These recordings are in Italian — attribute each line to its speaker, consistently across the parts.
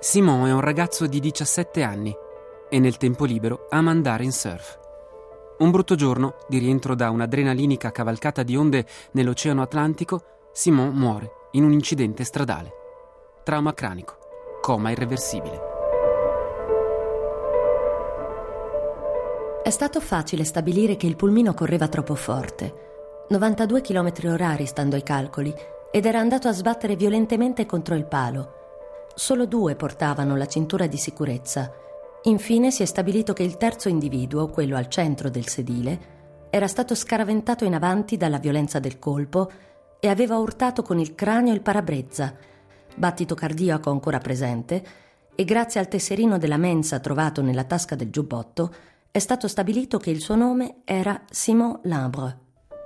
Speaker 1: Simon è un ragazzo di 17 anni e nel tempo libero ama andare in surf. Un brutto giorno, di rientro da un'adrenalinica cavalcata di onde nell'Oceano Atlantico, Simon muore in un incidente stradale. Trauma cranico, coma irreversibile.
Speaker 2: È stato facile stabilire che il pulmino correva troppo forte, 92 km/h stando ai calcoli, ed era andato a sbattere violentemente contro il palo. Solo 2 portavano la cintura di sicurezza. Infine si è stabilito che il terzo individuo, quello al centro del sedile, era stato scaraventato in avanti dalla violenza del colpo e aveva urtato con il cranio il parabrezza, battito cardiaco ancora presente, e grazie al tesserino della mensa trovato nella tasca del giubbotto è stato stabilito che il suo nome era Simon Limbre.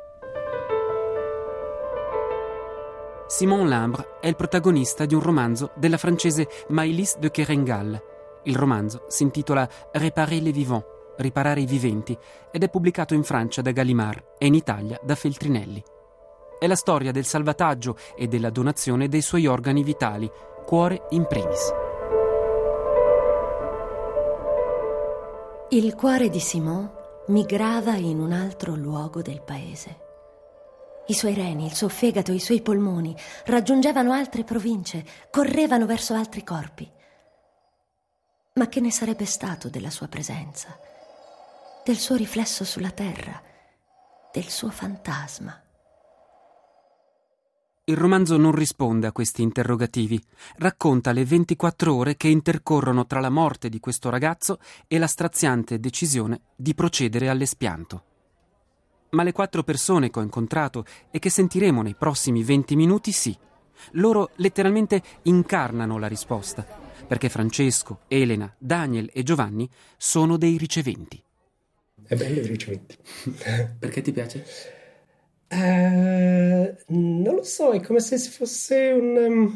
Speaker 1: Simon Limbre è il protagonista di un romanzo della francese Maëlys de Kerangal. Il romanzo si intitola Réparer les vivants, riparare i viventi, ed è pubblicato in Francia da Gallimard e in Italia da Feltrinelli. È la storia del salvataggio e della donazione dei suoi organi vitali, cuore in primis.
Speaker 2: Il cuore di Simon migrava in un altro luogo del paese. I suoi reni, il suo fegato, i suoi polmoni raggiungevano altre province, correvano verso altri corpi. Ma che ne sarebbe stato della sua presenza, del suo riflesso sulla terra, del suo fantasma?
Speaker 1: Il romanzo non risponde a questi interrogativi, racconta le 24 ore che intercorrono tra la morte di questo ragazzo e la straziante decisione di procedere all'espianto. Ma le 4 persone che ho incontrato e che sentiremo nei prossimi 20 minuti, sì. Loro letteralmente incarnano la risposta, perché Francesco, Elena, Daniel e Giovanni sono dei riceventi.
Speaker 3: È bello i riceventi.
Speaker 4: Perché ti piace?
Speaker 3: Non lo so, è come se fosse un...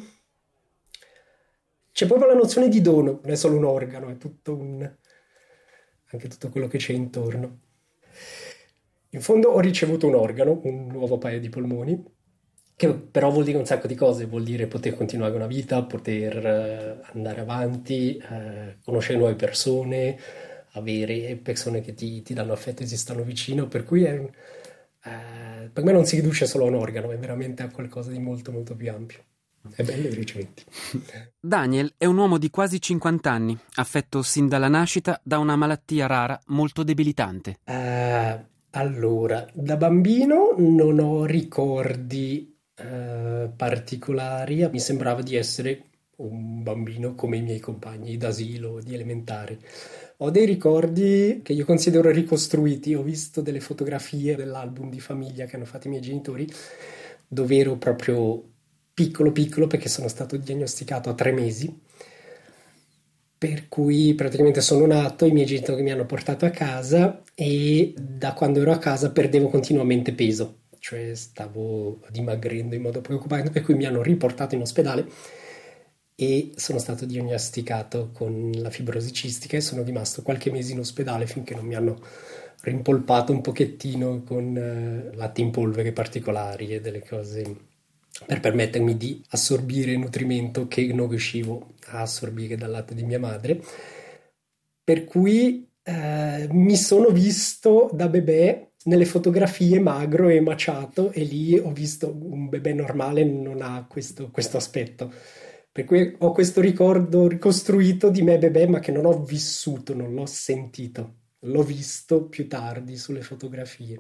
Speaker 3: C'è proprio la nozione di dono, non è solo un organo, è tutto anche tutto quello che c'è intorno. In fondo ho ricevuto un organo, un nuovo paio di polmoni, che però vuol dire un sacco di cose, vuol dire poter continuare una vita, poter andare avanti, conoscere nuove persone, avere persone che ti danno affetto e ti stanno vicino, per cui per me non si riduce solo a un organo, è veramente a qualcosa di molto molto più ampio. È bello i riceventi.
Speaker 1: Daniel è un uomo di quasi 50 anni, affetto sin dalla nascita da una malattia rara molto debilitante.
Speaker 3: Allora, da bambino non ho ricordi particolari, mi sembrava di essere un bambino come i miei compagni d'asilo, di elementare. Ho dei ricordi che io considero ricostruiti, ho visto delle fotografie dell'album di famiglia che hanno fatto i miei genitori, dove ero proprio piccolo perché sono stato diagnosticato a 3 mesi, per cui praticamente sono nato, i miei genitori mi hanno portato a casa e da quando ero a casa perdevo continuamente peso, cioè stavo dimagrendo in modo preoccupante, per cui mi hanno riportato in ospedale e sono stato diagnosticato con la fibrosi cistica e sono rimasto qualche mese in ospedale finché non mi hanno rimpolpato un pochettino con latte in polvere particolari e delle cose per permettermi di assorbire nutrimento che non riuscivo a assorbire dal latte di mia madre, per cui mi sono visto da bebè nelle fotografie magro e emaciato e lì ho visto un bebè normale non ha questo aspetto, per cui ho questo ricordo ricostruito di me bebè ma che non ho vissuto, non l'ho sentito, l'ho visto più tardi sulle fotografie.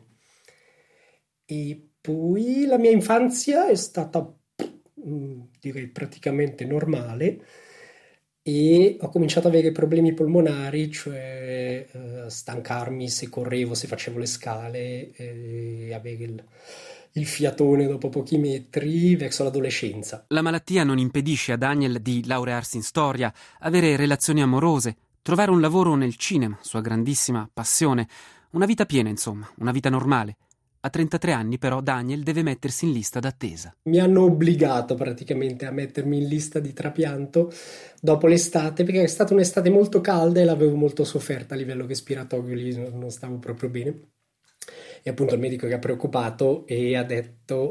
Speaker 3: E poi la mia infanzia è stata, direi, praticamente normale e ho cominciato ad avere problemi polmonari, cioè stancarmi se correvo, se facevo le scale, avere il fiatone dopo pochi metri verso l'adolescenza.
Speaker 1: La malattia non impedisce a Daniel di laurearsi in storia, avere relazioni amorose, trovare un lavoro nel cinema, sua grandissima passione, una vita piena, insomma, una vita normale. A 33 anni però Daniel deve mettersi in lista d'attesa.
Speaker 3: Mi hanno obbligato praticamente a mettermi in lista di trapianto dopo l'estate, perché è stata un'estate molto calda e l'avevo molto sofferta a livello respiratorio, lì non stavo proprio bene. E appunto il medico era preoccupato e ha detto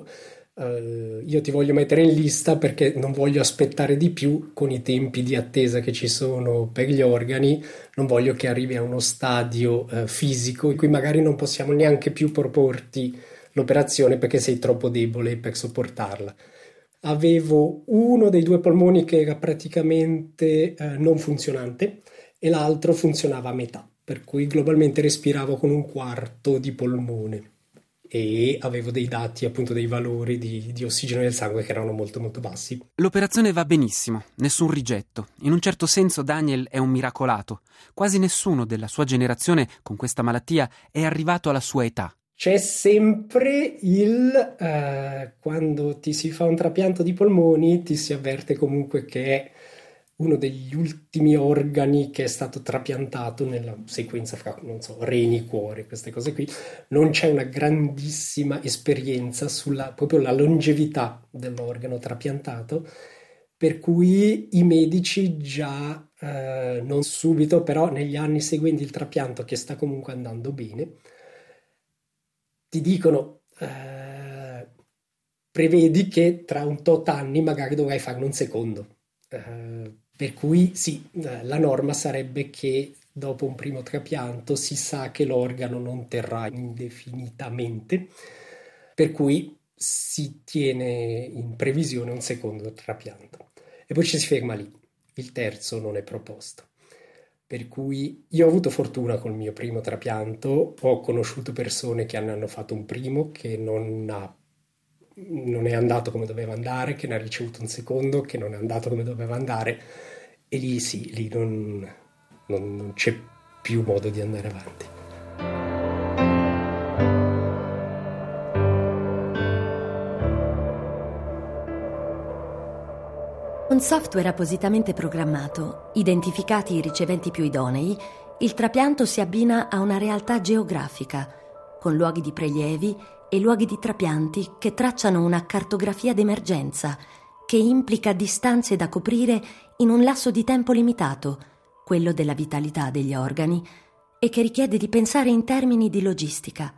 Speaker 3: io ti voglio mettere in lista perché non voglio aspettare di più con i tempi di attesa che ci sono per gli organi, non voglio che arrivi a uno stadio fisico in cui magari non possiamo neanche più proporti l'operazione perché sei troppo debole per sopportarla. Avevo uno dei due polmoni che era praticamente non funzionante e l'altro funzionava a metà, per cui globalmente respiravo con un quarto di polmone e avevo dei dati, appunto dei valori di ossigeno nel sangue che erano molto molto bassi.
Speaker 1: L'operazione va benissimo, nessun rigetto. In un certo senso Daniel è un miracolato. Quasi nessuno della sua generazione con questa malattia è arrivato alla sua età.
Speaker 3: C'è sempre quando ti si fa un trapianto di polmoni, ti si avverte comunque che è uno degli ultimi organi che è stato trapiantato nella sequenza fra, non so, reni, cuore, queste cose qui. Non c'è una grandissima esperienza sulla proprio la longevità dell'organo trapiantato, per cui i medici già, non subito, però negli anni seguenti il trapianto, che sta comunque andando bene, ti dicono prevedi che tra un tot anni magari dovrai farne un secondo. Per cui sì, la norma sarebbe che dopo un primo trapianto si sa che l'organo non terrà indefinitamente, per cui si tiene in previsione un secondo trapianto. E poi ci si ferma lì, il terzo non è proposto. Per cui io ho avuto fortuna col mio primo trapianto, ho conosciuto persone che ne hanno fatto un primo, che non è andato come doveva andare, che ne ha ricevuto un secondo, che non è andato come doveva andare, e lì sì, lì non c'è più modo di andare avanti.
Speaker 2: Con software appositamente programmato, identificati i riceventi più idonei, il trapianto si abbina a una realtà geografica, con luoghi di prelievi e luoghi di trapianti che tracciano una cartografia d'emergenza che implica distanze da coprire in un lasso di tempo limitato, quello della vitalità degli organi, e che richiede di pensare in termini di logistica,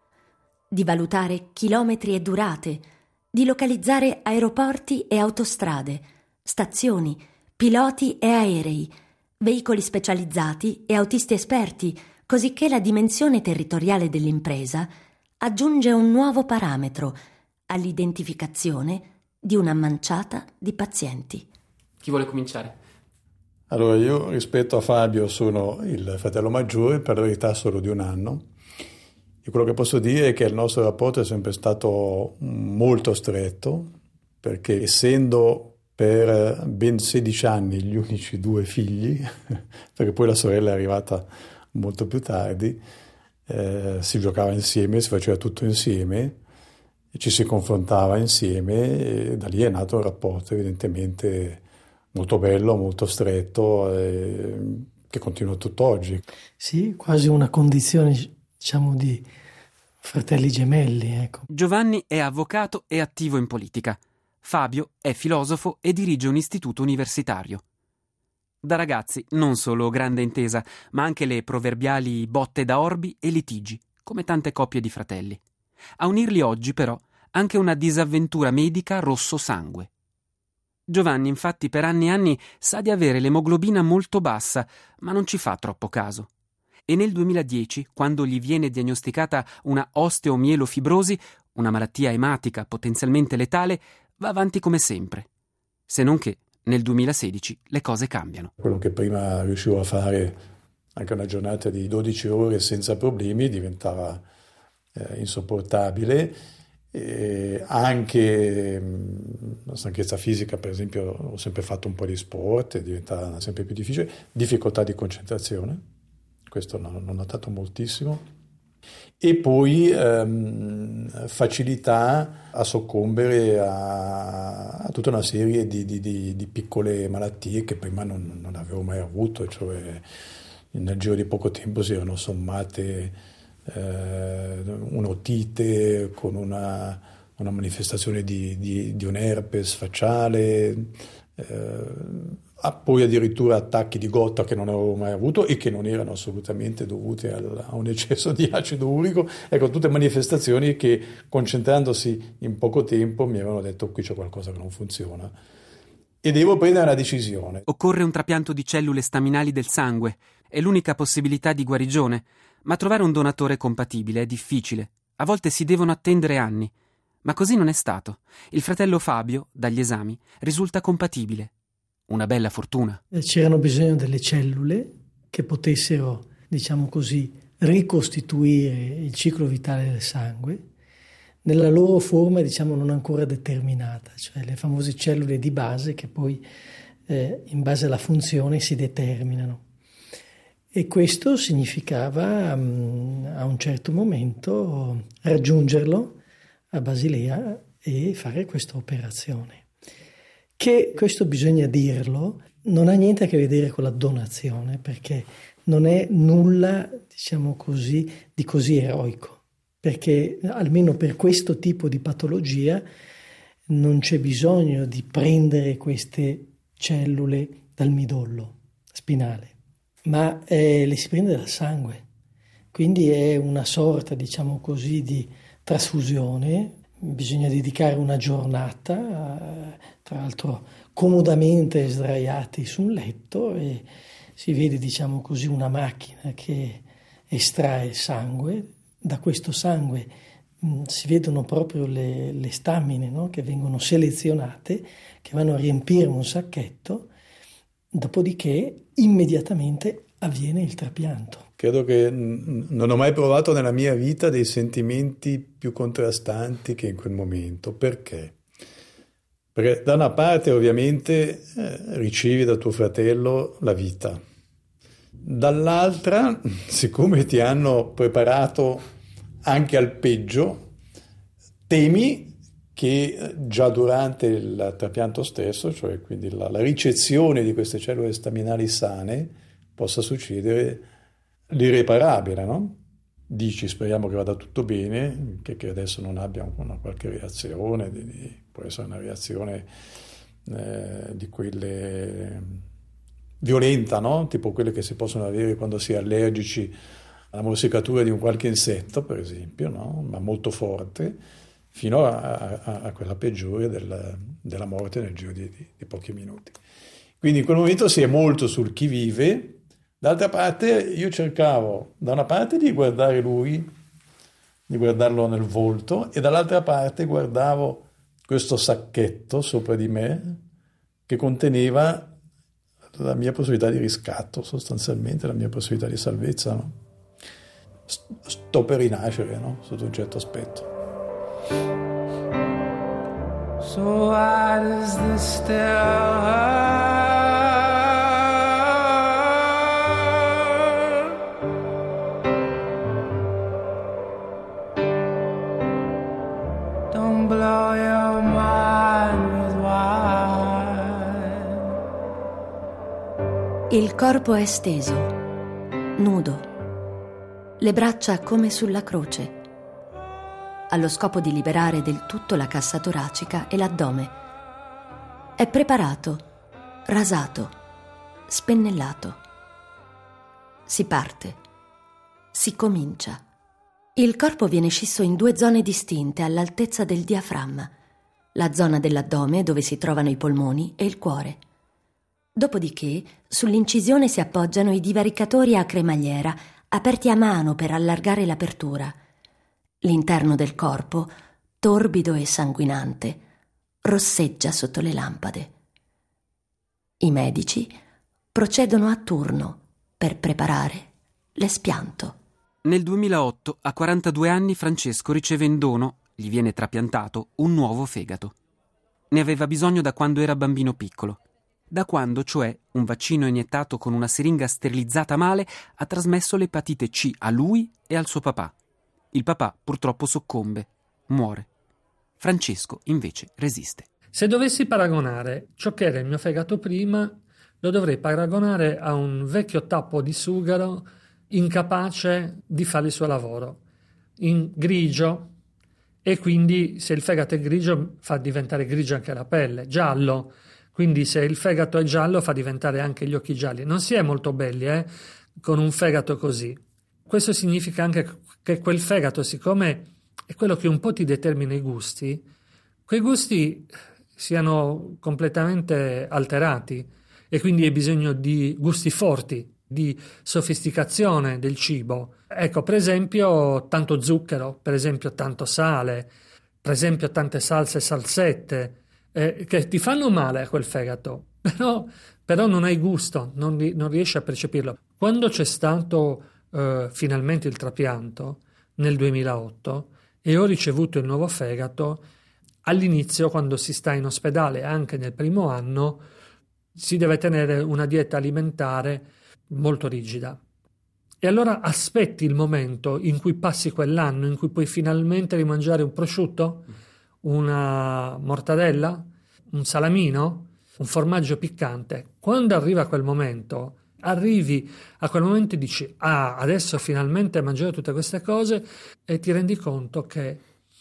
Speaker 2: di valutare chilometri e durate, di localizzare aeroporti e autostrade, stazioni, piloti e aerei, veicoli specializzati e autisti esperti, cosicché la dimensione territoriale dell'impresa aggiunge un nuovo parametro all'identificazione di una manciata di pazienti.
Speaker 1: Chi vuole cominciare?
Speaker 4: Allora, io rispetto a Fabio sono il fratello maggiore, per la verità solo di un anno. E quello che posso dire è che il nostro rapporto è sempre stato molto stretto, perché essendo per ben 16 anni gli unici due figli, perché poi la sorella è arrivata molto più tardi, si giocava insieme, si faceva tutto insieme, e ci si confrontava insieme, e da lì è nato un rapporto evidentemente molto bello, molto stretto, che continua tutt'oggi.
Speaker 5: Sì, quasi una condizione, diciamo, di fratelli gemelli, ecco.
Speaker 1: Giovanni è avvocato e attivo in politica. Fabio è filosofo e dirige un istituto universitario. Da ragazzi non solo grande intesa, ma anche le proverbiali botte da orbi e litigi, come tante coppie di fratelli. A unirli oggi, però, anche una disavventura medica rosso sangue. Giovanni, infatti, per anni e anni sa di avere l'emoglobina molto bassa, ma non ci fa troppo caso. E nel 2010, quando gli viene diagnosticata una osteomielofibrosi, una malattia ematica potenzialmente letale, va avanti come sempre. Se non che nel 2016 le cose cambiano.
Speaker 4: Quello che prima riuscivo a fare anche una giornata di 12 ore senza problemi diventava insopportabile. Anche la stanchezza fisica, per esempio, ho sempre fatto un po' di sport, diventa sempre più difficile. Difficoltà di concentrazione, questo l'ho notato moltissimo. E poi facilità a soccombere a tutta una serie di piccole malattie che prima non avevo mai avuto, cioè nel giro di poco tempo si erano sommate un'otite con una manifestazione di un herpes facciale, poi addirittura attacchi di gotta che non avevo mai avuto e che non erano assolutamente dovuti a un eccesso di acido urico. Ecco, tutte manifestazioni che, concentrandosi in poco tempo, mi avevano detto: qui c'è qualcosa che non funziona e devo prendere una decisione.
Speaker 1: Occorre un trapianto di cellule staminali del sangue, è l'unica possibilità di guarigione, ma trovare un donatore compatibile è difficile. A volte si devono attendere anni. Ma così non è stato. Il fratello Fabio, dagli esami, risulta compatibile. Una bella fortuna.
Speaker 5: C'erano bisogno delle cellule che potessero, diciamo così, ricostituire il ciclo vitale del sangue nella loro forma, diciamo, non ancora determinata, cioè le famose cellule di base che poi in base alla funzione si determinano. E questo significava a un certo momento raggiungerlo a Basilea e fare questa operazione. Che, questo bisogna dirlo, non ha niente a che vedere con la donazione, perché non è nulla, diciamo così, di così eroico, perché almeno per questo tipo di patologia non c'è bisogno di prendere queste cellule dal midollo spinale, ma le si prende dal sangue, quindi è una sorta, diciamo così, di trasfusione. Bisogna dedicare una giornata, tra l'altro comodamente sdraiati su un letto, e si vede, diciamo così, una macchina che estrae il sangue. Da questo sangue si vedono proprio le stamine, no? Che vengono selezionate, che vanno a riempire un sacchetto, dopodiché immediatamente avviene il trapianto.
Speaker 4: Credo che non ho mai provato nella mia vita dei sentimenti più contrastanti che in quel momento. Perché? Perché da una parte ovviamente ricevi da tuo fratello la vita, dall'altra, siccome ti hanno preparato anche al peggio, temi che già durante il trapianto stesso, cioè quindi la ricezione di queste cellule staminali sane, possa succedere l'irreparabile, no? Dici, speriamo che vada tutto bene, che adesso non abbia una qualche reazione, può essere una reazione di quelle violenta, no? Tipo quelle che si possono avere quando si è allergici alla morsicatura di un qualche insetto, per esempio, no? Ma molto forte, fino a quella peggiore della morte nel giro di pochi minuti. Quindi in quel momento si è molto sul chi vive. D'altra parte io cercavo da una parte di guardare lui, di guardarlo nel volto, e dall'altra parte guardavo questo sacchetto sopra di me che conteneva la mia possibilità di riscatto, sostanzialmente la mia possibilità di salvezza, no? Sto per rinascere, no? Sotto un certo aspetto.
Speaker 6: So why does this still hurt? Don't blow your mind with wine.
Speaker 2: Il corpo è steso, nudo, le braccia come sulla croce, allo scopo di liberare del tutto la cassa toracica e l'addome. È preparato, rasato, spennellato. Si parte, si comincia. Il corpo viene scisso in 2 zone distinte all'altezza del diaframma, la zona dell'addome dove si trovano i polmoni e il cuore. Dopodiché sull'incisione si appoggiano i divaricatori a cremagliera, aperti a mano per allargare l'apertura. L'interno del corpo, torbido e sanguinante, rosseggia sotto le lampade. I medici procedono a turno per preparare l'espianto.
Speaker 1: Nel 2008, a 42 anni, Francesco riceve in dono, gli viene trapiantato, un nuovo fegato. Ne aveva bisogno da quando era bambino piccolo. Da quando, cioè, un vaccino iniettato con una siringa sterilizzata male ha trasmesso l'epatite C a lui e al suo papà. Il papà purtroppo soccombe, muore. Francesco invece resiste.
Speaker 7: Se dovessi paragonare ciò che era il mio fegato prima, lo dovrei paragonare a un vecchio tappo di sughero incapace di fare il suo lavoro, in grigio, e quindi se il fegato è grigio fa diventare grigio anche la pelle, giallo, Quindi se il fegato è giallo fa diventare anche gli occhi gialli. Non si è molto belli con un fegato così. Questo significa anche che quel fegato, siccome è quello che un po' ti determina i gusti, quei gusti siano completamente alterati e quindi hai bisogno di gusti forti, di sofisticazione del cibo. Ecco, per esempio, tanto zucchero, per esempio tanto sale, per esempio tante salse e salsette, che ti fanno male a quel fegato, però non hai gusto, non riesci a percepirlo. Quando c'è stato finalmente il trapianto, nel 2008, e ho ricevuto il nuovo fegato, all'inizio, quando si sta in ospedale, anche nel primo anno, si deve tenere una dieta alimentare molto rigida. E allora aspetti il momento in cui passi quell'anno, in cui puoi finalmente rimangiare un prosciutto, una mortadella, un salamino, un formaggio piccante. Quando arriva quel momento, arrivi a quel momento e dici: ah, adesso finalmente mangerò tutte queste cose, e ti rendi conto che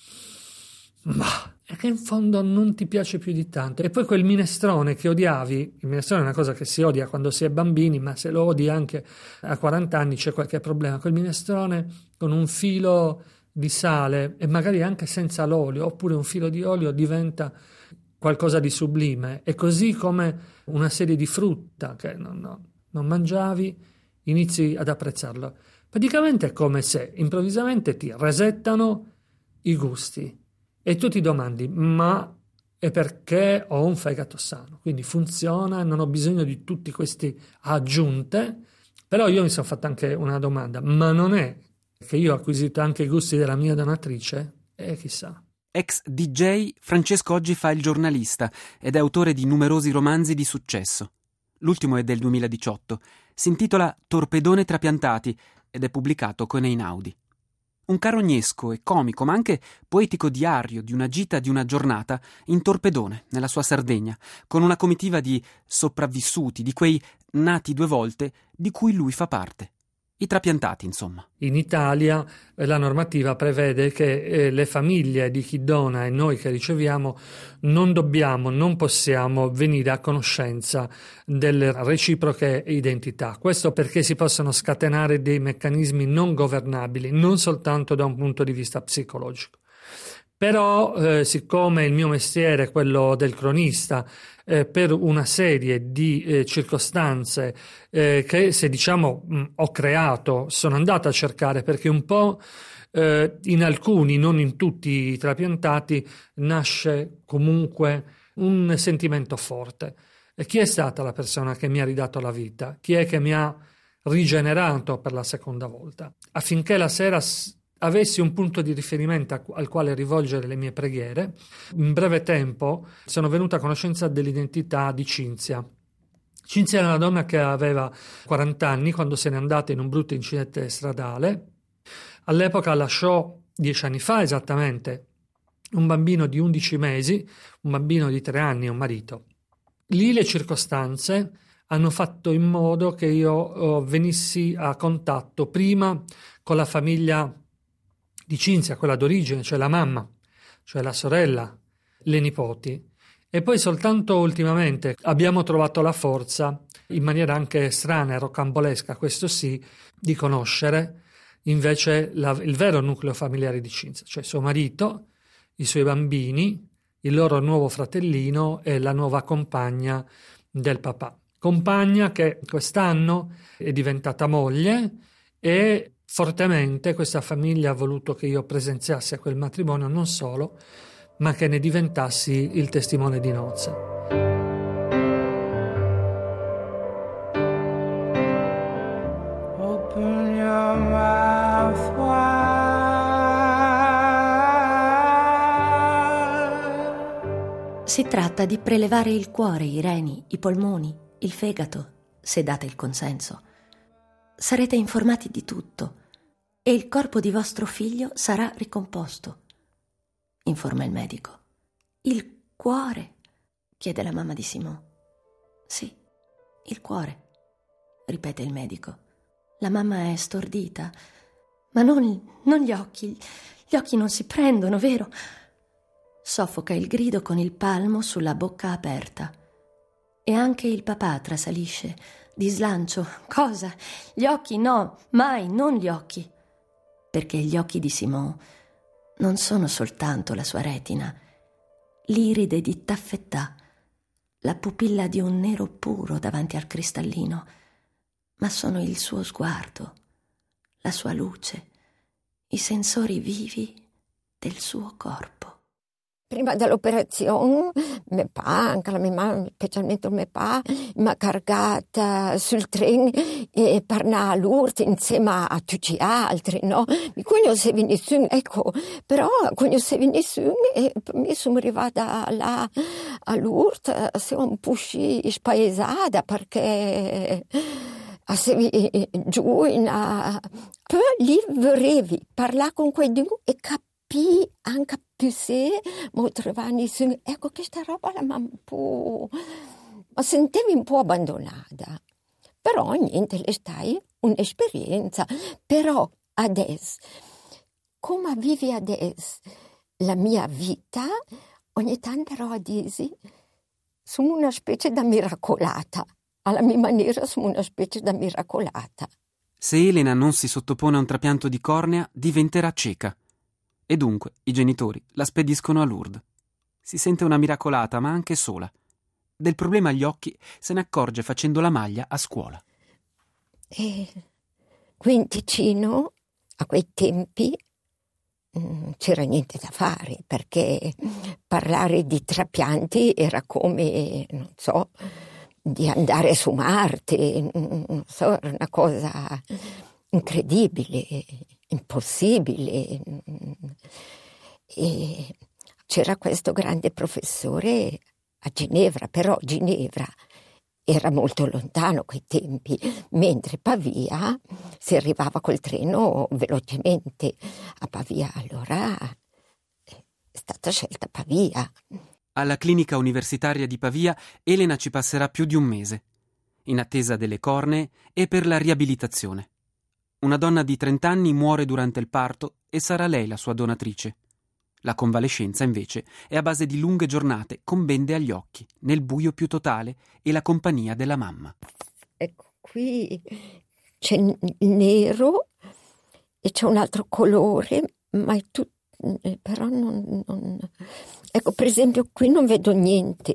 Speaker 7: è che in fondo non ti piace più di tanto. E poi quel minestrone che odiavi, il minestrone è una cosa che si odia quando si è bambini, ma se lo odi anche a 40 anni c'è qualche problema. Quel minestrone con un filo di sale e magari anche senza l'olio, oppure un filo di olio, diventa qualcosa di sublime. E così come una serie di frutta che non mangiavi, inizi ad apprezzarlo. Praticamente è come se improvvisamente ti resettano i gusti e tu ti domandi: ma è perché ho un fegato sano, quindi funziona, non ho bisogno di tutti questi aggiunte. Però io mi sono fatto anche una domanda: ma non è che io ho acquisito anche i gusti della mia donatrice? E chissà.
Speaker 1: Ex DJ, Francesco oggi fa il giornalista ed è autore di numerosi romanzi di successo. L'ultimo è del 2018, si intitola Torpedone trapiantati ed è pubblicato con Einaudi. Un carognesco e comico, ma anche poetico diario di una gita di una giornata in Torpedone, nella sua Sardegna, con una comitiva di sopravvissuti, di quei nati 2 volte di cui lui fa parte. I trapiantati, insomma.
Speaker 7: In Italia la normativa prevede che le famiglie di chi dona e noi che riceviamo non possiamo venire a conoscenza delle reciproche identità. Questo perché si possono scatenare dei meccanismi non governabili, non soltanto da un punto di vista psicologico. Però, siccome il mio mestiere è quello del cronista, per una serie di circostanze che, se diciamo ho creato, sono andato a cercare, perché un po' in alcuni, non in tutti i trapiantati, nasce comunque un sentimento forte. E chi è stata la persona che mi ha ridato la vita? Chi è che mi ha rigenerato per la seconda volta? Affinché la sera avessi un punto di riferimento al quale rivolgere le mie preghiere, in breve tempo sono venuto a conoscenza dell'identità di Cinzia. Cinzia era una donna che aveva 40 anni quando se n'è andata in un brutto incidente stradale. All'epoca lasciò, 10 anni fa esattamente, un bambino di 11 mesi, un bambino di 3 anni e un marito. Lì le circostanze hanno fatto in modo che io venissi a contatto prima con la famiglia di Cinzia, quella d'origine, cioè la mamma, cioè la sorella, le nipoti, e poi soltanto ultimamente abbiamo trovato la forza, in maniera anche strana e rocambolesca, questo sì, di conoscere invece il vero nucleo familiare di Cinzia, cioè suo marito, i suoi bambini, il loro nuovo fratellino e la nuova compagna del papà. Compagna che quest'anno è diventata moglie, e fortemente questa famiglia ha voluto che io presenziassi a quel matrimonio, non solo, ma che ne diventassi il testimone di nozze.
Speaker 6: Open your mouth wide.
Speaker 2: Si tratta di prelevare il cuore, i reni, i polmoni, il fegato, se date il consenso. Sarete informati di tutto e il corpo di vostro figlio sarà ricomposto, informa il medico. Il cuore? Chiede la mamma di Simon. Sì, il cuore, ripete il medico. La mamma è stordita. Ma non gli occhi. Gli occhi non si prendono, vero? Soffoca il grido con il palmo sulla bocca aperta. E anche il papà trasalisce, di slancio. Cosa? Gli occhi? No, mai, non gli occhi. Perché gli occhi di Simon non sono soltanto la sua retina, l'iride di taffetà, la pupilla di un nero puro davanti al cristallino, ma sono il suo sguardo, la sua luce, i sensori vivi del suo corpo.
Speaker 8: Prima dell'operazione, mio papà, anche la mia mamma, specialmente mio papà, mi ha caricata sul treno e parlava a Lourdes insieme a tutti gli altri, no? Mi conoscevi nessuno, ecco, però conoscevi nessuno e per me sono arrivata là a Lourdes, sono un po' spaesata perché sei giù poi lì vorrevi parlare con qualcuno e capire anche più se mi trovavo nessuno. Ecco, questa roba la un po'... mi sentivo un po' abbandonata. Però niente, le stai un'esperienza. Però adesso, come vivi adesso la mia vita, ogni tanto ero a dire, sono una specie da miracolata. Alla mia maniera sono una specie da miracolata.
Speaker 1: Se Elena non si sottopone a un trapianto di cornea, diventerà cieca. E dunque i genitori la spediscono a Lourdes. Si sente una miracolata, ma anche sola. Del problema agli occhi se ne accorge facendo la maglia a scuola.
Speaker 8: E qui in Ticino, a quei tempi, c'era niente da fare, perché parlare di trapianti era come, non so, di andare su Marte, non so, era una cosa incredibile, impossibile. E c'era questo grande professore a Ginevra, però Ginevra era molto lontano a quei tempi, mentre Pavia si arrivava col treno velocemente a Pavia. Allora è stata scelta Pavia.
Speaker 1: Alla clinica universitaria di Pavia Elena ci passerà più di un mese, in attesa delle cornee e per la riabilitazione. Una donna di 30 anni muore durante il parto e sarà lei la sua donatrice. La convalescenza, invece, è a base di lunghe giornate con bende agli occhi, nel buio più totale e la compagnia della mamma.
Speaker 8: Ecco, qui c'è il nero e c'è un altro colore, ma è tutto, però non... Ecco, per esempio, qui non vedo niente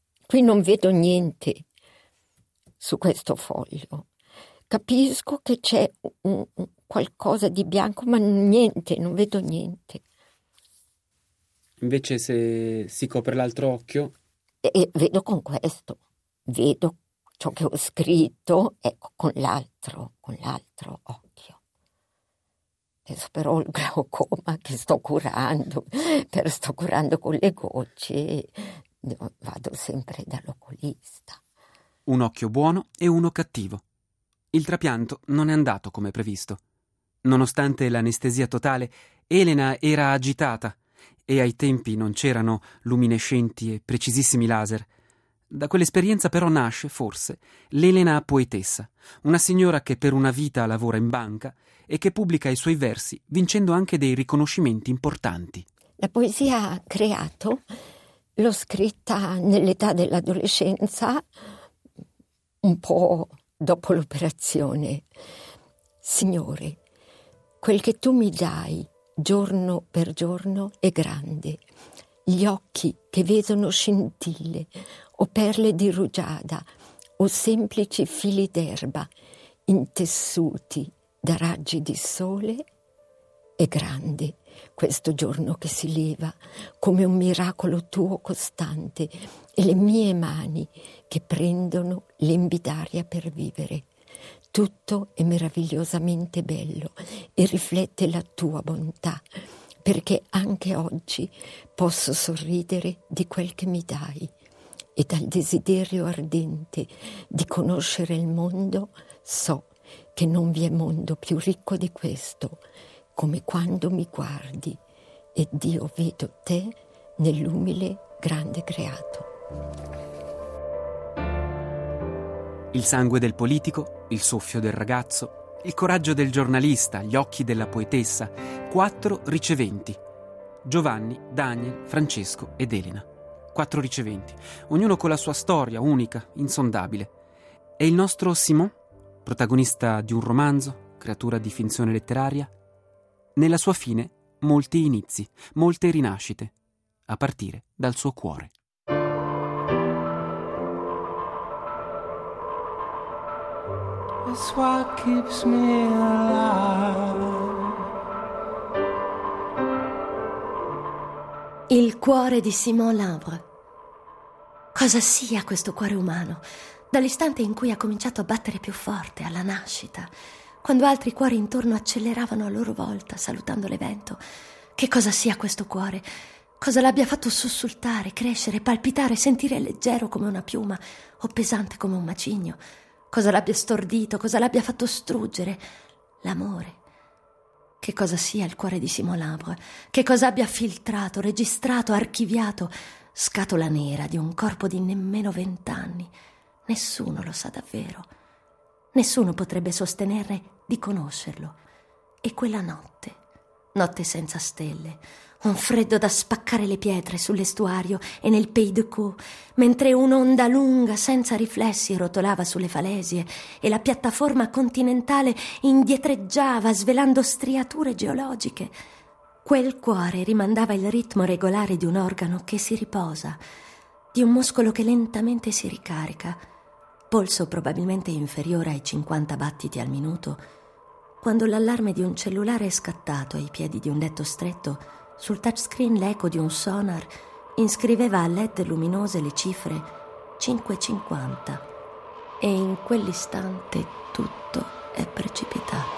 Speaker 8: su questo foglio. Capisco che c'è qualcosa di bianco, ma niente, non vedo niente.
Speaker 1: Invece se si copre l'altro occhio...
Speaker 8: E vedo con questo, vedo ciò che ho scritto, ecco, con l'altro occhio. Adesso però il glaucoma che sto curando con le gocce, vado sempre dall'oculista.
Speaker 1: Un occhio buono e uno cattivo. Il trapianto non è andato come previsto. Nonostante l'anestesia totale, Elena era agitata e ai tempi non c'erano luminescenti e precisissimi laser. Da quell'esperienza però nasce, forse, l'Elena poetessa, una signora che per una vita lavora in banca e che pubblica i suoi versi vincendo anche dei riconoscimenti importanti.
Speaker 8: La poesia creato l'ho scritta nell'età dell'adolescenza, un po' dopo l'operazione. Signore, quel che tu mi dai giorno per giorno è grande. Gli occhi che vedono scintille o perle di rugiada o semplici fili d'erba intessuti da raggi di sole, è grande questo giorno che si leva come un miracolo tuo costante e le mie mani che prendono lembi d'aria per vivere. Tutto è meravigliosamente bello e riflette la tua bontà, perché anche oggi posso sorridere di quel che mi dai e dal desiderio ardente di conoscere il mondo so che non vi è mondo più ricco di questo, come quando mi guardi ed io vedo te nell'umile grande creato.
Speaker 1: Il sangue del politico, il soffio del ragazzo, il coraggio del giornalista, gli occhi della poetessa, 4 riceventi: Giovanni, Daniel, Francesco ed Elena. 4 riceventi, ognuno con la sua storia unica, insondabile. E il nostro Simon, protagonista di un romanzo, creatura di finzione letteraria, nella sua fine molti inizi, molte rinascite, a partire dal suo cuore.
Speaker 6: That's what keeps me alive.
Speaker 2: Il cuore di Simon Lambre. Cosa sia questo cuore umano? Dall'istante in cui ha cominciato a battere più forte, alla nascita, quando altri cuori intorno acceleravano a loro volta, salutando l'evento. Che cosa sia questo cuore? Cosa l'abbia fatto sussultare, crescere, palpitare, sentire leggero come una piuma o pesante come un macigno? Cosa l'abbia stordito, cosa l'abbia fatto struggere? L'amore. Che cosa sia il cuore di Simon Lambre? Che cosa abbia filtrato, registrato, archiviato? Scatola nera di un corpo di nemmeno 20 anni. Nessuno lo sa davvero. Nessuno potrebbe sostenere di conoscerlo. E quella notte senza stelle, un freddo da spaccare le pietre sull'estuario e nel Pays de Caux, mentre un'onda lunga senza riflessi rotolava sulle falesie e la piattaforma continentale indietreggiava svelando striature geologiche. Quel cuore rimandava il ritmo regolare di un organo che si riposa, di un muscolo che lentamente si ricarica, polso probabilmente inferiore ai 50 battiti al minuto, quando l'allarme di un cellulare è scattato ai piedi di un letto stretto. Sul touchscreen l'eco di un sonar inscriveva a LED luminose le cifre 5,50 e in quell'istante tutto è precipitato.